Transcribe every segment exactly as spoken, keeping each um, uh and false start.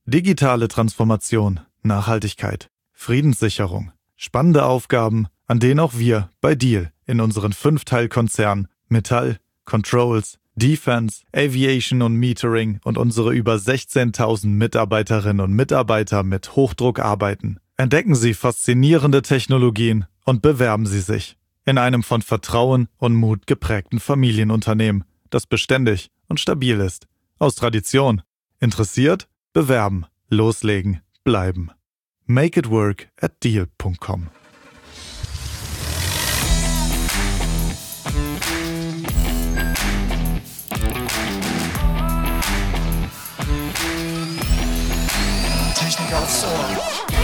Digitale Transformation, Nachhaltigkeit, Friedenssicherung. Spannende Aufgaben, an denen auch wir bei Diehl in unseren Fünf-Teil-Konzernen Metall, Controls, Defense, Aviation und Metering und unsere über sechzehntausend Mitarbeiterinnen und Mitarbeiter mit Hochdruck arbeiten. Entdecken Sie faszinierende Technologien und bewerben Sie sich in einem von Vertrauen und Mut geprägten Familienunternehmen, das beständig und stabil ist. Aus Tradition. Interessiert? Bewerben. Loslegen. Bleiben. Make it work at diehl punkt com. Technik aufs Ohr.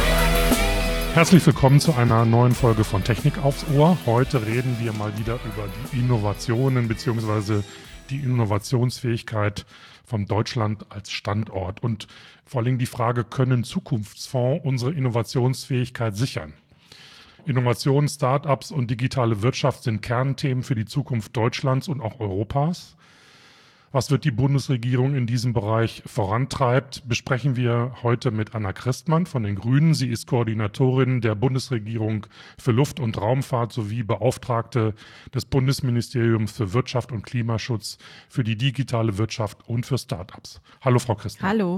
Herzlich willkommen zu einer neuen Folge von Technik aufs Ohr. Heute reden wir mal wieder über die Innovationen bzw. die Innovationsfähigkeit von Deutschland als Standort und vor allem die Frage, können Zukunftsfonds unsere Innovationsfähigkeit sichern? Innovationen, Start-ups und digitale Wirtschaft sind Kernthemen für die Zukunft Deutschlands und auch Europas. Was wird die Bundesregierung in diesem Bereich vorantreibt, besprechen wir heute mit Anna Christmann von den Grünen. Sie ist Koordinatorin der Bundesregierung für Luft- und Raumfahrt sowie Beauftragte des Bundesministeriums für Wirtschaft und Klimaschutz für die digitale Wirtschaft und für Start-ups. Hallo, Frau Christmann. Hallo.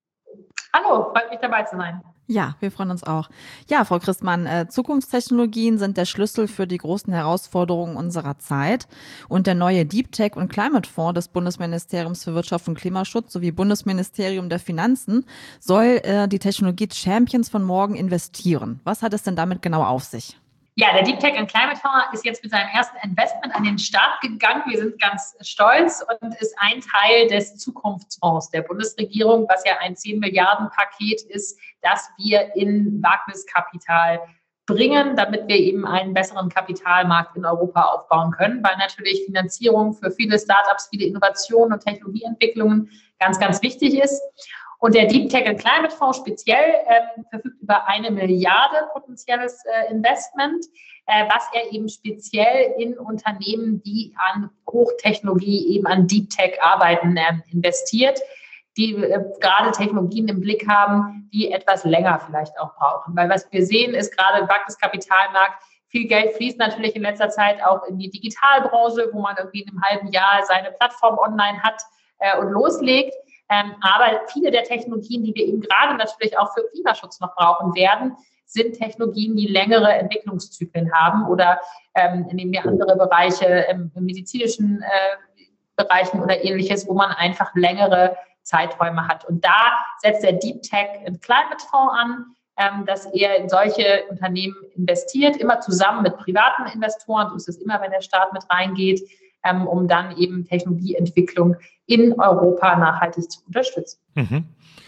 Hallo, freut mich dabei zu sein. Ja, wir freuen uns auch. Ja, Frau Christmann, äh, Zukunftstechnologien sind der Schlüssel für die großen Herausforderungen unserer Zeit. Und der neue Deep Tech und Climate Fonds des Bundesministeriums für Wirtschaft und Klimaschutz sowie Bundesministerium der Finanzen soll äh, die Technologie-Champions von morgen investieren. Was hat es denn damit genau auf sich? Ja, der Deep Tech and Climate Fonds ist jetzt mit seinem ersten Investment an den Start gegangen. Wir sind ganz stolz und ist ein Teil des Zukunftsfonds der Bundesregierung, was ja ein zehn Milliarden Paket ist, das wir in Wagniskapital bringen, damit wir eben einen besseren Kapitalmarkt in Europa aufbauen können, weil natürlich Finanzierung für viele Startups, viele Innovationen und Technologieentwicklungen ganz, ganz wichtig ist. Und der Deep Tech and Climate Fonds speziell äh, verfügt über eine Milliarde potenzielles äh, Investment, äh, was er eben speziell in Unternehmen, die an Hochtechnologie, eben an Deep Tech arbeiten, äh, investiert, die äh, gerade Technologien im Blick haben, die etwas länger vielleicht auch brauchen. Weil was wir sehen, ist gerade im Wagniskapitalmarkt, viel Geld fließt natürlich in letzter Zeit auch in die Digitalbranche, wo man irgendwie in einem halben Jahr seine Plattform online hat äh, und loslegt. Ähm, aber viele der Technologien, die wir eben gerade natürlich auch für Klimaschutz noch brauchen werden, sind Technologien, die längere Entwicklungszyklen haben oder ähm, nehmen wir andere Bereiche im, im medizinischen äh, Bereichen oder ähnliches, wo man einfach längere Zeiträume hat. Und da setzt der Deep Tech and Climate Fonds an, ähm, dass er in solche Unternehmen investiert, immer zusammen mit privaten Investoren. So ist es immer, wenn der Staat mit reingeht, ähm, um dann eben Technologieentwicklung in Europa nachhaltig zu unterstützen. Mhm.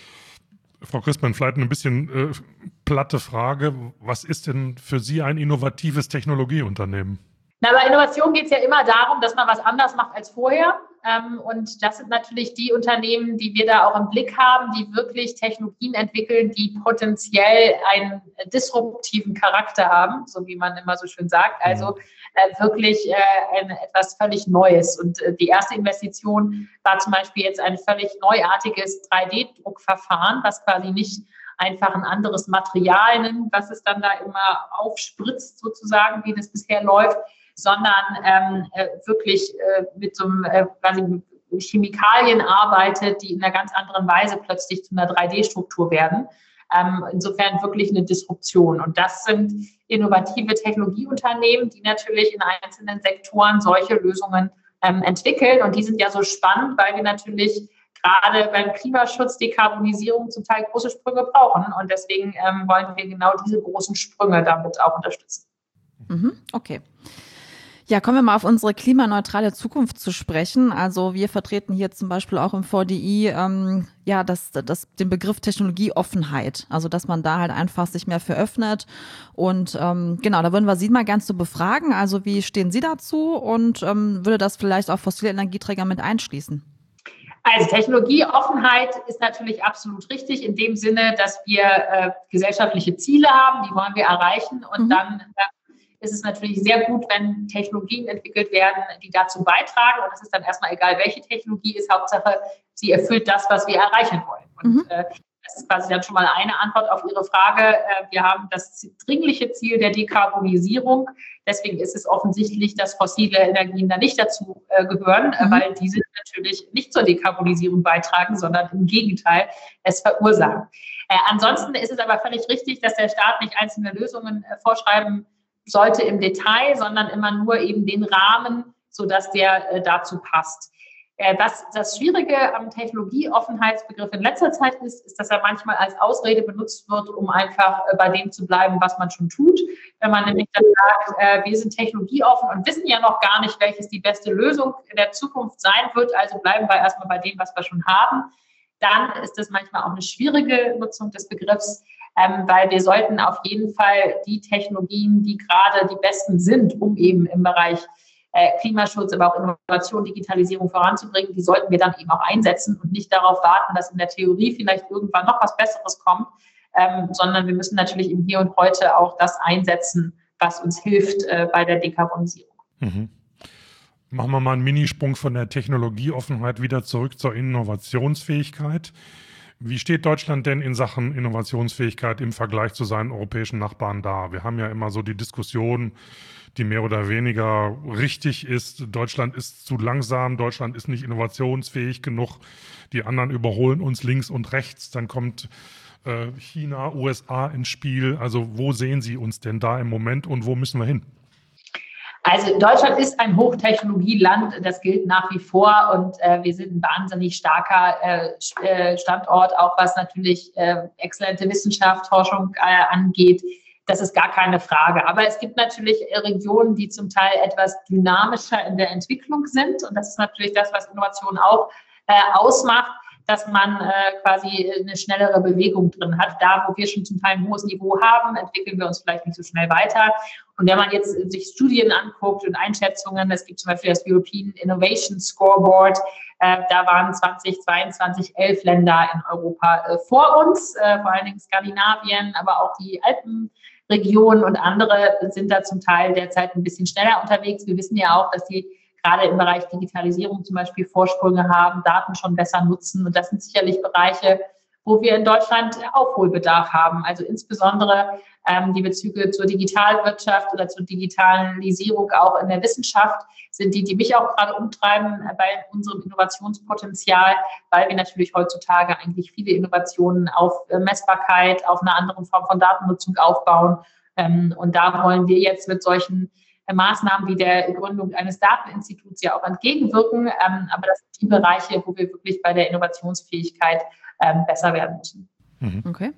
Frau Christmann, vielleicht eine bisschen äh, platte Frage. Was ist denn für Sie ein innovatives Technologieunternehmen? Na, bei Innovation geht es ja immer darum, dass man was anders macht als vorher. Ähm, und das sind natürlich die Unternehmen, die wir da auch im Blick haben, die wirklich Technologien entwickeln, die potenziell einen disruptiven Charakter haben, so wie man immer so schön sagt. Also äh, wirklich äh, ein, etwas völlig Neues. Und äh, die erste Investition war zum Beispiel jetzt ein völlig neuartiges drei D Druckverfahren, was quasi nicht einfach ein anderes Material nimmt, was es dann da immer aufspritzt, sozusagen, wie das bisher läuft, sondern ähm, äh, wirklich äh, mit so einem äh, quasi Chemikalien arbeitet, die in einer ganz anderen Weise plötzlich zu einer drei D Struktur werden. Ähm, insofern wirklich eine Disruption. Und das sind innovative Technologieunternehmen, die natürlich in einzelnen Sektoren solche Lösungen ähm, entwickeln. Und die sind ja so spannend, weil wir natürlich gerade beim Klimaschutz, Dekarbonisierung zum Teil große Sprünge brauchen. Und deswegen ähm, wollen wir genau diese großen Sprünge damit auch unterstützen. Mhm, okay. Ja, kommen wir mal auf unsere klimaneutrale Zukunft zu sprechen. Also wir vertreten hier zum Beispiel auch im V D I ähm, ja das, das, den Begriff Technologieoffenheit. Also dass man da halt einfach sich mehr für öffnet. Und ähm, genau, da würden wir Sie mal ganz so befragen. Also wie stehen Sie dazu und ähm, würde das vielleicht auch fossile Energieträger mit einschließen? Also Technologieoffenheit ist natürlich absolut richtig in dem Sinne, dass wir äh, gesellschaftliche Ziele haben, die wollen wir erreichen und mhm. dann äh, ist es natürlich sehr gut, wenn Technologien entwickelt werden, die dazu beitragen. Und es ist dann erstmal egal, welche Technologie ist. Hauptsache, sie erfüllt das, was wir erreichen wollen. Und mhm. äh, Das ist quasi dann schon mal eine Antwort auf Ihre Frage. Wir haben das dringliche Ziel der Dekarbonisierung. Deswegen ist es offensichtlich, dass fossile Energien da nicht dazu gehören, mhm. weil diese natürlich nicht zur Dekarbonisierung beitragen, sondern im Gegenteil es verursachen. Äh, ansonsten ist es aber völlig richtig, dass der Staat nicht einzelne Lösungen äh, vorschreiben sollte im Detail, sondern immer nur eben den Rahmen, sodass der äh, dazu passt. Äh, was das Schwierige am Technologieoffenheitsbegriff in letzter Zeit ist, ist, dass er manchmal als Ausrede benutzt wird, um einfach äh, bei dem zu bleiben, was man schon tut. Wenn man nämlich dann sagt, äh, wir sind technologieoffen und wissen ja noch gar nicht, welches die beste Lösung in der Zukunft sein wird, also bleiben wir erstmal bei dem, was wir schon haben. Dann ist das manchmal auch eine schwierige Nutzung des Begriffs, ähm, weil wir sollten auf jeden Fall die Technologien, die gerade die besten sind, um eben im Bereich äh, Klimaschutz, aber auch Innovation, Digitalisierung voranzubringen, die sollten wir dann eben auch einsetzen und nicht darauf warten, dass in der Theorie vielleicht irgendwann noch was Besseres kommt, ähm, sondern wir müssen natürlich im Hier und Heute auch das einsetzen, was uns hilft äh, bei der Dekarbonisierung. Mhm. Machen wir mal einen Minisprung von der Technologieoffenheit wieder zurück zur Innovationsfähigkeit. Wie steht Deutschland denn in Sachen Innovationsfähigkeit im Vergleich zu seinen europäischen Nachbarn da? Wir haben ja immer so die Diskussion, die mehr oder weniger richtig ist. Deutschland ist zu langsam, Deutschland ist nicht innovationsfähig genug. Die anderen überholen uns links und rechts. Dann kommt äh, China, U S A ins Spiel. Also wo sehen Sie uns denn da im Moment und wo müssen wir hin? Also Deutschland ist ein Hochtechnologieland, das gilt nach wie vor und äh, wir sind ein wahnsinnig starker äh, Standort, auch was natürlich äh, exzellente Wissenschaft, Forschung äh, angeht. Das ist gar keine Frage. Aber es gibt natürlich Regionen, die zum Teil etwas dynamischer in der Entwicklung sind und das ist natürlich das, was Innovation auch äh, ausmacht, dass man äh, quasi eine schnellere Bewegung drin hat. Da, wo wir schon zum Teil ein hohes Niveau haben, entwickeln wir uns vielleicht nicht so schnell weiter. Und wenn man jetzt sich Studien anguckt und Einschätzungen, es gibt zum Beispiel das European Innovation Scoreboard, äh, da waren zwanzig zweiundzwanzig elf Länder in Europa äh, vor uns, äh, vor allen Dingen Skandinavien, aber auch die Alpenregionen und andere sind da zum Teil derzeit ein bisschen schneller unterwegs. Wir wissen ja auch, dass die gerade im Bereich Digitalisierung zum Beispiel Vorsprünge haben, Daten schon besser nutzen. Und das sind sicherlich Bereiche, wo wir in Deutschland Aufholbedarf haben. Also insbesondere ähm, die Bezüge zur Digitalwirtschaft oder zur Digitalisierung auch in der Wissenschaft sind die, die mich auch gerade umtreiben äh, bei unserem Innovationspotenzial, weil wir natürlich heutzutage eigentlich viele Innovationen auf äh, Messbarkeit, auf einer anderen Form von Datennutzung aufbauen. Ähm, und da wollen wir jetzt mit solchen Maßnahmen wie der Gründung eines Dateninstituts ja auch entgegenwirken. Ähm, aber das sind die Bereiche, wo wir wirklich bei der Innovationsfähigkeit ähm, besser werden müssen. Mhm. Okay.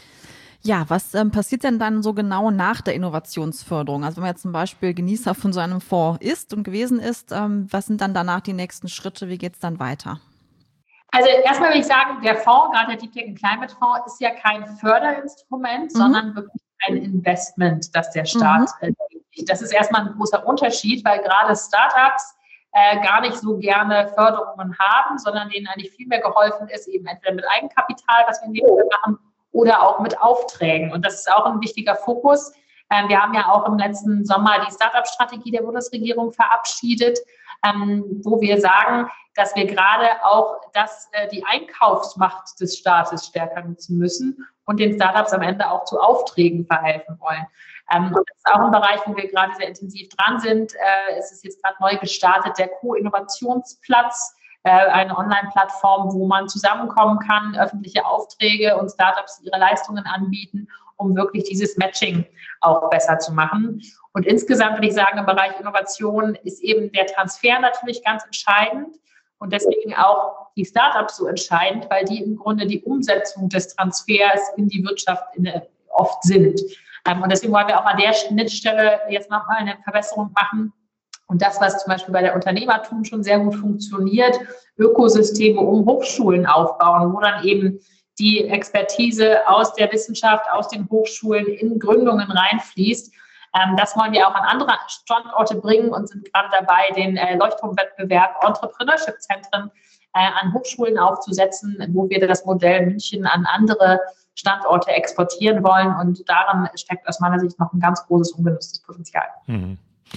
Ja, was ähm, passiert denn dann so genau nach der Innovationsförderung? Also wenn man jetzt zum Beispiel Genießer von so einem Fonds ist und gewesen ist, ähm, was sind dann danach die nächsten Schritte? Wie geht es dann weiter? Also erstmal will ich sagen, der Fonds, gerade der Deep Tech and Climate Fonds, ist ja kein Förderinstrument, mhm. sondern wirklich ein Investment, das der Staat mhm. äh, Das ist erstmal ein großer Unterschied, weil gerade Startups äh, gar nicht so gerne Förderungen haben, sondern denen eigentlich viel mehr geholfen ist, eben entweder mit Eigenkapital, was wir in dem Fall machen, oder auch mit Aufträgen. Und das ist auch ein wichtiger Fokus. Ähm, wir haben ja auch im letzten Sommer die Startup-Strategie der Bundesregierung verabschiedet, ähm, wo wir sagen, dass wir gerade auch das, äh, die Einkaufsmacht des Staates stärker nutzen müssen und den Startups am Ende auch zu Aufträgen verhelfen wollen. Ähm, das ist auch ein Bereich, wo wir gerade sehr intensiv dran sind. Äh, es ist jetzt gerade neu gestartet, der Co-Innovationsplatz, äh, eine Online-Plattform, wo man zusammenkommen kann, öffentliche Aufträge und Startups ihre Leistungen anbieten, um wirklich dieses Matching auch besser zu machen. Und insgesamt würde ich sagen, im Bereich Innovation ist eben der Transfer natürlich ganz entscheidend und deswegen auch die Startups so entscheidend, weil die im Grunde die Umsetzung des Transfers in die Wirtschaft in, oft sind. Und deswegen wollen wir auch an der Schnittstelle jetzt nochmal eine Verbesserung machen. Und das, was zum Beispiel bei der Unternehmertum schon sehr gut funktioniert, Ökosysteme um Hochschulen aufbauen, wo dann eben die Expertise aus der Wissenschaft, aus den Hochschulen in Gründungen reinfließt. Das wollen wir auch an andere Standorte bringen und sind gerade dabei, den Leuchtturmwettbewerb Entrepreneurship-Zentren an Hochschulen aufzusetzen, wo wir das Modell München an andere Standorte exportieren wollen. Und darin steckt aus meiner Sicht noch ein ganz großes ungenutztes Potenzial. Mhm.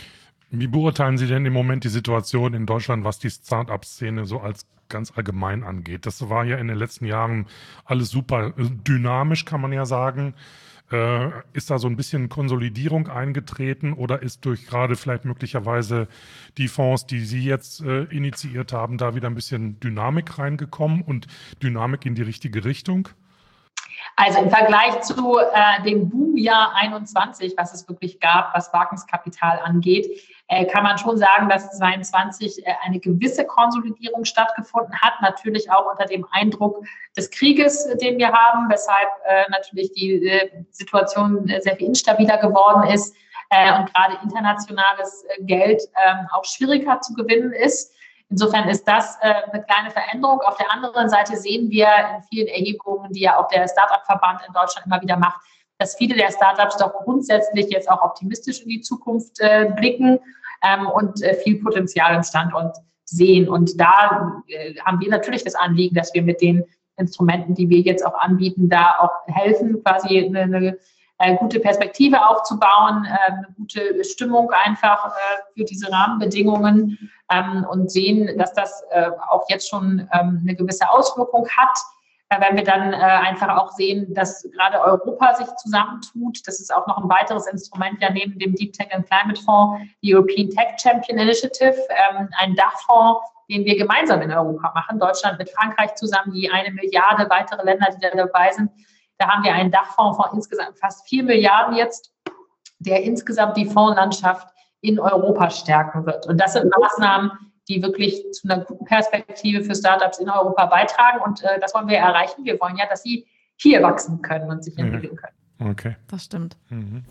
Wie beurteilen Sie denn im Moment die Situation in Deutschland, was die Start-up-Szene so als ganz allgemein angeht? Das war ja in den letzten Jahren alles super dynamisch, kann man ja sagen. Äh, ist da so ein bisschen Konsolidierung eingetreten oder ist durch gerade vielleicht möglicherweise die Fonds, die Sie jetzt äh, initiiert haben, da wieder ein bisschen Dynamik reingekommen und Dynamik in die richtige Richtung? Also im Vergleich zu äh, dem Boomjahr einundzwanzig, was es wirklich gab, was Wagniskapital angeht, äh, kann man schon sagen, dass zweiundzwanzig äh, eine gewisse Konsolidierung stattgefunden hat. Natürlich auch unter dem Eindruck des Krieges, äh, den wir haben, weshalb äh, natürlich die äh, Situation äh, sehr viel instabiler geworden ist äh, und gerade internationales äh, Geld äh, auch schwieriger zu gewinnen ist. Insofern ist das äh, eine kleine Veränderung. Auf der anderen Seite sehen wir in vielen Erhebungen, die ja auch der Start-up-Verband in Deutschland immer wieder macht, dass viele der Startups doch grundsätzlich jetzt auch optimistisch in die Zukunft äh, blicken ähm, und äh, viel Potenzial im Standort sehen. Und da äh, haben wir natürlich das Anliegen, dass wir mit den Instrumenten, die wir jetzt auch anbieten, da auch helfen, quasi eine, eine äh, gute Perspektive aufzubauen, äh, eine gute Stimmung einfach äh, für diese Rahmenbedingungen ähm, und sehen, dass das äh, auch jetzt schon ähm, eine gewisse Auswirkung hat. Wenn wir dann äh, einfach auch sehen, dass gerade Europa sich zusammentut, das ist auch noch ein weiteres Instrument ja neben dem Deep Tech and Climate Fonds, die European Tech Champion Initiative, ähm, ein Dachfonds, den wir gemeinsam in Europa machen, Deutschland mit Frankreich zusammen, die eine Milliarde weitere Länder, die da dabei sind. Da haben wir einen Dachfonds von insgesamt fast vier Milliarden jetzt, der insgesamt die Fondslandschaft in Europa stärken wird. Und das sind Maßnahmen, die wirklich zu einer guten Perspektive für Startups in Europa beitragen. Und äh, das wollen wir erreichen. Wir wollen ja, dass sie hier wachsen können und sich entwickeln können. Okay. Das stimmt. Mhm.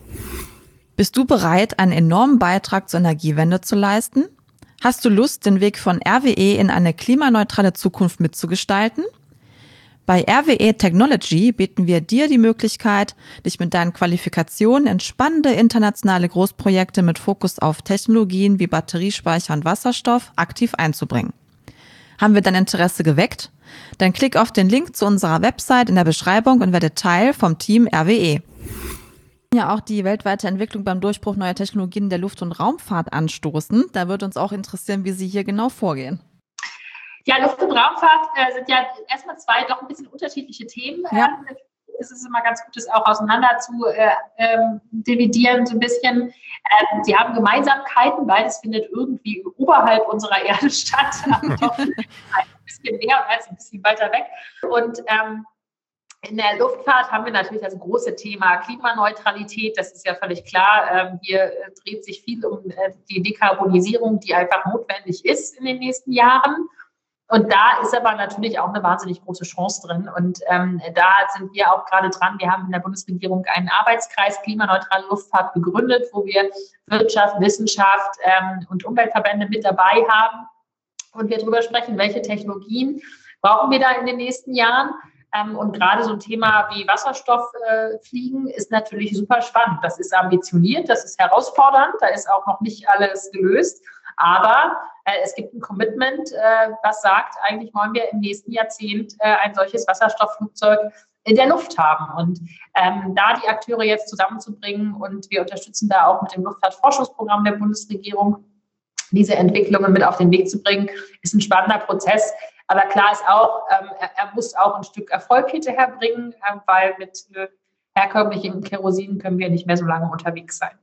Bist du bereit, einen enormen Beitrag zur Energiewende zu leisten? Hast du Lust, den Weg von R W E in eine klimaneutrale Zukunft mitzugestalten? Bei R W E Technology bieten wir dir die Möglichkeit, dich mit deinen Qualifikationen in spannende internationale Großprojekte mit Fokus auf Technologien wie Batteriespeicher und Wasserstoff aktiv einzubringen. Haben wir dein Interesse geweckt? Dann klick auf den Link zu unserer Website in der Beschreibung und werde Teil vom Team R W E. Ja, auch die weltweite Entwicklung beim Durchbruch neuer Technologien der Luft- und Raumfahrt anstoßen. Da würde uns auch interessieren, wie Sie hier genau vorgehen. Ja, Luft- und Raumfahrt äh, sind ja erstmal zwei doch ein bisschen unterschiedliche Themen. Ja. Ähm, es ist immer ganz gut, das auch auseinander zu äh, ähm, dividieren, so ein bisschen. Ähm, sie haben Gemeinsamkeiten, beides findet irgendwie oberhalb unserer Erde statt, aber doch ein bisschen näher und als ein bisschen weiter weg. Und ähm, in der Luftfahrt haben wir natürlich das große Thema Klimaneutralität. Das ist ja völlig klar. Ähm, hier äh, dreht sich viel um äh, die Dekarbonisierung, die einfach notwendig ist in den nächsten Jahren. Und da ist aber natürlich auch eine wahnsinnig große Chance drin. Und ähm, da sind wir auch gerade dran. Wir haben in der Bundesregierung einen Arbeitskreis klimaneutrale Luftfahrt gegründet, wo wir Wirtschaft, Wissenschaft ähm, und Umweltverbände mit dabei haben. Und wir darüber sprechen, welche Technologien brauchen wir da in den nächsten Jahren. Ähm, und gerade so ein Thema wie Wasserstofffliegen äh, ist natürlich super spannend. Das ist ambitioniert, das ist herausfordernd, da ist auch noch nicht alles gelöst. Aber äh, es gibt ein Commitment, äh, was sagt, eigentlich wollen wir im nächsten Jahrzehnt äh, ein solches Wasserstoffflugzeug in der Luft haben. Und ähm, da die Akteure jetzt zusammenzubringen und wir unterstützen da auch mit dem Luftfahrtforschungsprogramm der Bundesregierung, diese Entwicklungen mit auf den Weg zu bringen, ist ein spannender Prozess. Aber klar ist auch, ähm, er, er muss auch ein Stück Erfolg hinterher bringen, äh, weil mit äh, herkömmlichem Kerosin können wir nicht mehr so lange unterwegs sein.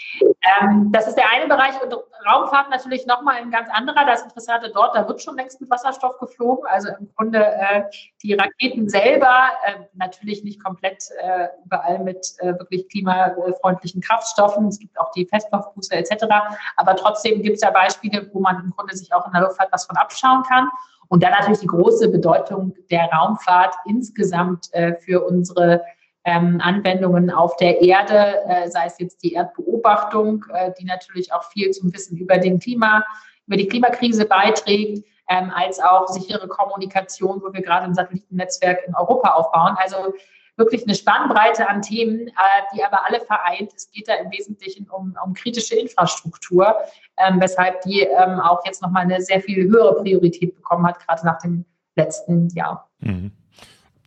Ähm, das ist der eine Bereich und Raumfahrt natürlich nochmal ein ganz anderer. Das Interessante dort, da wird schon längst mit Wasserstoff geflogen. Also im Grunde äh, die Raketen selber, äh, natürlich nicht komplett äh, überall mit äh, wirklich klimafreundlichen Kraftstoffen. Es gibt auch die Feststoffbooster et cetera. Aber trotzdem gibt es ja Beispiele, wo man im Grunde sich auch in der Luftfahrt was von abschauen kann. Und dann natürlich die große Bedeutung der Raumfahrt insgesamt äh, für unsere Ähm, Anwendungen auf der Erde, äh, sei es jetzt die Erdbeobachtung, äh, die natürlich auch viel zum Wissen über den Klima, über die Klimakrise beiträgt, ähm, als auch sichere Kommunikation, wo wir gerade ein Satellitennetzwerk in Europa aufbauen. Also wirklich eine Spannbreite an Themen, äh, die aber alle vereint. Es geht da im Wesentlichen um, um kritische Infrastruktur, ähm, weshalb die ähm, auch jetzt nochmal eine sehr viel höhere Priorität bekommen hat, gerade nach dem letzten Jahr. Mhm.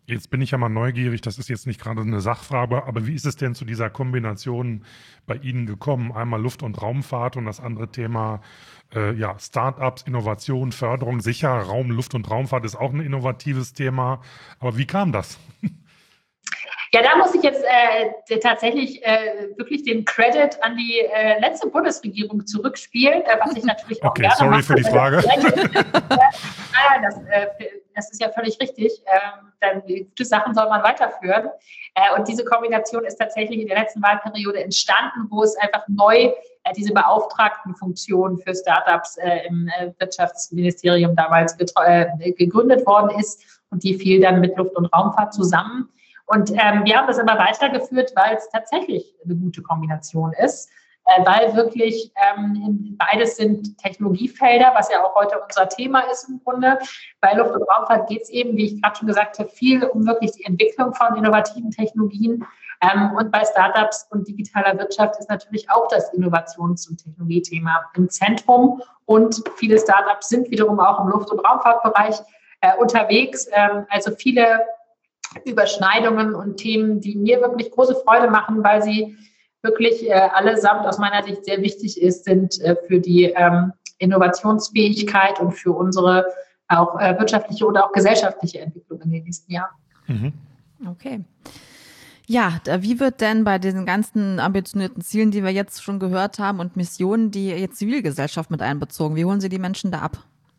Jetzt bin ich ja mal neugierig, das ist jetzt nicht gerade eine Sachfrage, aber wie ist es denn zu dieser Kombination bei Ihnen gekommen? Einmal Luft- und Raumfahrt und das andere Thema äh, ja, Start-ups, Innovation, Förderung. Sicher, Raum, Luft- und Raumfahrt ist auch ein innovatives Thema. Aber wie kam das? Ja, da muss ich jetzt äh, tatsächlich äh, wirklich den Credit an die äh, letzte Bundesregierung zurückspielen, äh, was ich natürlich auch okay, gerne sorry mache. für die Frage. Nein, das, äh, das ist ja völlig richtig. Ähm, dann, gute Sachen soll man weiterführen. Äh, und diese Kombination ist tatsächlich in der letzten Wahlperiode entstanden, wo es einfach neu äh, diese Beauftragtenfunktion für Startups äh, im äh, Wirtschaftsministerium damals äh, gegründet worden ist. Und die fiel dann mit Luft- und Raumfahrt zusammen. Und ähm, wir haben das aber weitergeführt, weil es tatsächlich eine gute Kombination ist, äh, weil wirklich ähm, beides sind Technologiefelder, was ja auch heute unser Thema ist im Grunde. Bei Luft- und Raumfahrt geht es eben, wie ich gerade schon gesagt habe, viel um wirklich die Entwicklung von innovativen Technologien. Ähm, und bei Startups und digitaler Wirtschaft ist natürlich auch das Innovations- und Technologiethema im Zentrum. Und viele Startups sind wiederum auch im Luft- und Raumfahrtbereich äh, unterwegs. Ähm, also viele Überschneidungen und Themen, die mir wirklich große Freude machen, weil sie wirklich äh, allesamt aus meiner Sicht sehr wichtig ist, sind äh, für die ähm, Innovationsfähigkeit und für unsere auch äh, wirtschaftliche oder auch gesellschaftliche Entwicklung in den nächsten Jahren. Mhm. Okay. Ja, da, wie wird denn bei diesen ganzen ambitionierten Zielen, die wir jetzt schon gehört haben und Missionen, die jetzt Zivilgesellschaft mit einbezogen? Wie holen Sie die Menschen da ab?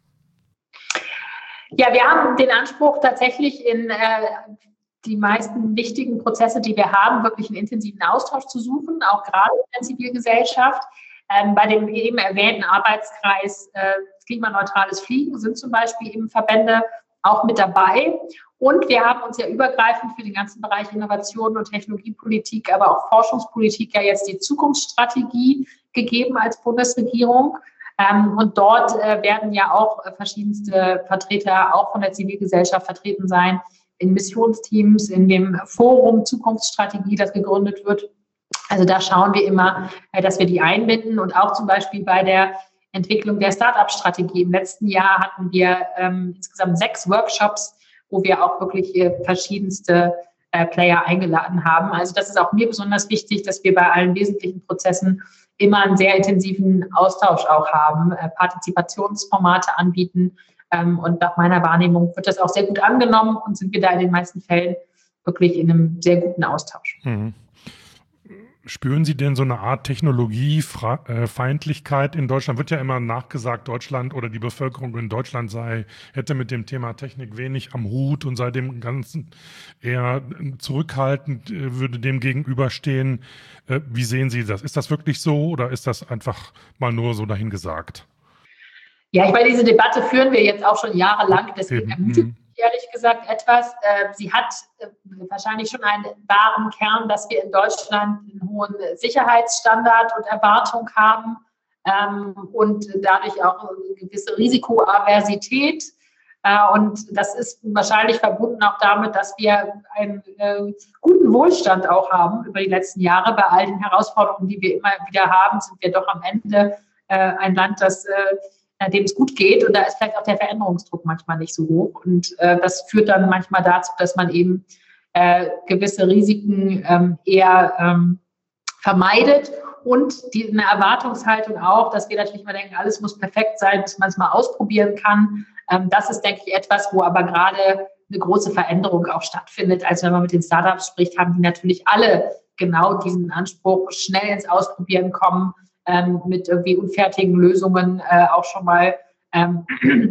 Ja, wir haben den Anspruch, tatsächlich in äh, die meisten wichtigen Prozesse, die wir haben, wirklich einen intensiven Austausch zu suchen, auch gerade in der Zivilgesellschaft. Ähm, bei dem eben erwähnten Arbeitskreis äh, klimaneutrales Fliegen sind zum Beispiel eben Verbände auch mit dabei. Und wir haben uns ja übergreifend für den ganzen Bereich Innovation und Technologiepolitik, aber auch Forschungspolitik ja jetzt die Zukunftsstrategie gegeben als Bundesregierung. Ähm, und dort äh, werden ja auch äh, verschiedenste Vertreter auch von der Zivilgesellschaft vertreten sein, in Missionsteams, in dem Forum Zukunftsstrategie, das gegründet wird. Also da schauen wir immer, äh, dass wir die einbinden und auch zum Beispiel bei der Entwicklung der Start-up-Strategie. Im letzten Jahr hatten wir ähm, insgesamt sechs Workshops, wo wir auch wirklich äh, verschiedenste äh, Player eingeladen haben. Also das ist auch mir besonders wichtig, dass wir bei allen wesentlichen Prozessen immer einen sehr intensiven Austausch auch haben, äh, Partizipationsformate anbieten. Ähm, und nach meiner Wahrnehmung wird das auch sehr gut angenommen und sind wir da in den meisten Fällen wirklich in einem sehr guten Austausch. Mhm. Spüren Sie denn so eine Art Technologiefeindlichkeit in Deutschland? Wird ja immer nachgesagt, Deutschland oder die Bevölkerung in Deutschland sei, hätte mit dem Thema Technik wenig am Hut und sei dem Ganzen eher zurückhaltend, würde dem gegenüberstehen. Wie sehen Sie das? Ist das wirklich so oder ist das einfach mal nur so dahingesagt? Ja, ich meine, diese Debatte führen wir jetzt auch schon jahrelang, deswegen ermüdet mich ehrlich gesagt etwas. Sie hat wahrscheinlich schon einen wahren Kern, dass wir in Deutschland einen hohen Sicherheitsstandard und Erwartung haben und dadurch auch eine gewisse Risikoaversität. Und das ist wahrscheinlich verbunden auch damit, dass wir einen guten Wohlstand auch haben über die letzten Jahre. Bei all den Herausforderungen, die wir immer wieder haben, sind wir doch am Ende ein Land, das dem es gut geht, und da ist vielleicht auch der Veränderungsdruck manchmal nicht so hoch, und äh, das führt dann manchmal dazu, dass man eben äh, gewisse Risiken ähm, eher ähm, vermeidet und die, eine Erwartungshaltung auch, dass wir natürlich mal denken, alles muss perfekt sein, bis man es mal ausprobieren kann. Ähm, das ist, denke ich, etwas, wo aber gerade eine große Veränderung auch stattfindet. Also wenn man mit den Startups spricht, haben die natürlich alle genau diesen Anspruch, schnell ins Ausprobieren kommen, Ähm, mit irgendwie unfertigen Lösungen äh, auch schon mal ähm,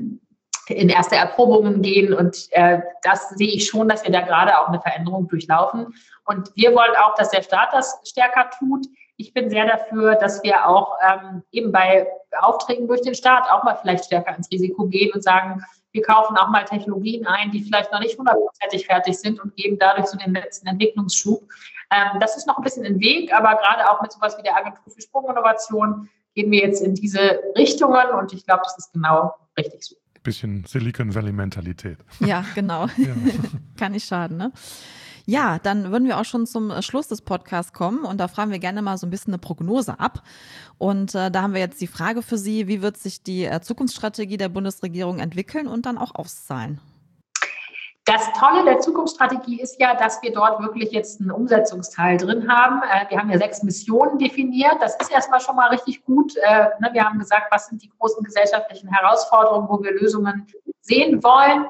in erste Erprobungen gehen. Und äh, das sehe ich schon, dass wir da gerade auch eine Veränderung durchlaufen. Und wir wollen auch, dass der Staat das stärker tut. Ich bin sehr dafür, dass wir auch ähm, eben bei Aufträgen durch den Staat auch mal vielleicht stärker ins Risiko gehen und sagen, wir kaufen auch mal Technologien ein, die vielleicht noch nicht hundertprozentig fertig sind und geben dadurch so den letzten Entwicklungsschub. Ähm, das ist noch ein bisschen ein Weg, aber gerade auch mit sowas wie der Agentur für Sprunginnovation gehen wir jetzt in diese Richtungen, und ich glaube, das ist genau richtig so. Bisschen Silicon Valley-Mentalität. Ja, genau. Ja. Kann nicht schaden, ne? Ja, dann würden wir auch schon zum Schluss des Podcasts kommen, und da fragen wir gerne mal so ein bisschen eine Prognose ab. Und äh, da haben wir jetzt die Frage für Sie: Wie wird sich die äh, Zukunftsstrategie der Bundesregierung entwickeln und dann auch auszahlen? Das Tolle der Zukunftsstrategie ist ja, dass wir dort wirklich jetzt einen Umsetzungsteil drin haben. Wir haben ja sechs Missionen definiert. Das ist erstmal schon mal richtig gut. Wir haben gesagt, was sind die großen gesellschaftlichen Herausforderungen, wo wir Lösungen sehen wollen.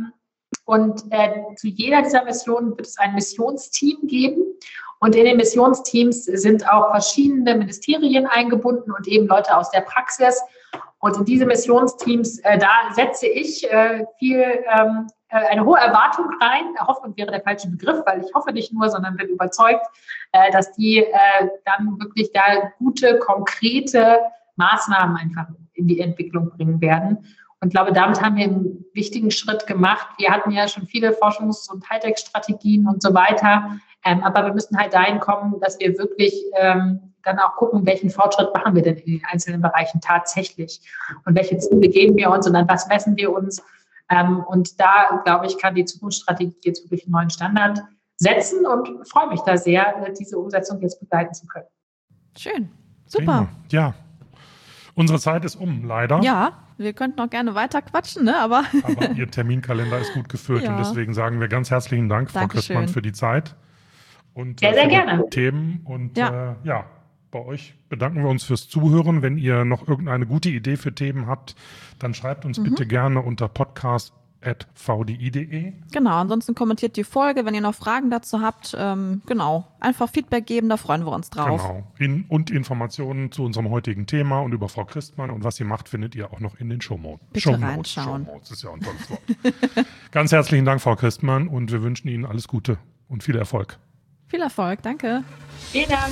Und zu jeder dieser Missionen wird es ein Missionsteam geben. Und in den Missionsteams sind auch verschiedene Ministerien eingebunden und eben Leute aus der Praxis. Und in diese Missionsteams, da setze ich viel eine hohe Erwartung rein. Hoffnung wäre der falsche Begriff, weil ich hoffe nicht nur, sondern bin überzeugt, dass die dann wirklich da gute, konkrete Maßnahmen einfach in die Entwicklung bringen werden. Und ich glaube, damit haben wir einen wichtigen Schritt gemacht. Wir hatten ja schon viele Forschungs- und Hightech-Strategien und so weiter. Aber wir müssen halt dahin kommen, dass wir wirklich dann auch gucken, welchen Fortschritt machen wir denn in den einzelnen Bereichen tatsächlich und welche Ziele geben wir uns und an was messen wir uns. Und da, glaube ich, kann die Zukunftsstrategie jetzt wirklich einen neuen Standard setzen und freue mich da sehr, diese Umsetzung jetzt begleiten zu können. Schön, super. Prima. Ja, unsere Zeit ist um, leider. Ja, wir könnten noch gerne weiter quatschen, ne? aber... Aber Ihr Terminkalender ist gut gefüllt, ja. Und deswegen sagen wir ganz herzlichen Dank, Frau Dankeschön. Christmann, für die Zeit. Und sehr, äh, sehr für gerne. Die Themen und ja. Äh, ja, bei euch bedanken wir uns fürs Zuhören. Wenn ihr noch irgendeine gute Idee für Themen habt, dann schreibt uns mhm. bitte gerne unter podcast at v d i punkt d e. Genau, ansonsten kommentiert die Folge, wenn ihr noch Fragen dazu habt. Ähm, genau, einfach Feedback geben, da freuen wir uns drauf. Genau, in, und Informationen zu unserem heutigen Thema und über Frau Christmann und was sie macht, findet ihr auch noch in den Shownotes. Bitte Shownotes. reinschauen. Shownotes ist ja ein tolles Wort. Ganz herzlichen Dank, Frau Christmann, und wir wünschen Ihnen alles Gute und viel Erfolg. Viel Erfolg, danke. Vielen Dank.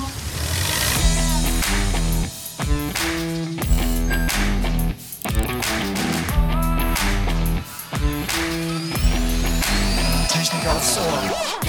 Technik aufs Ohr.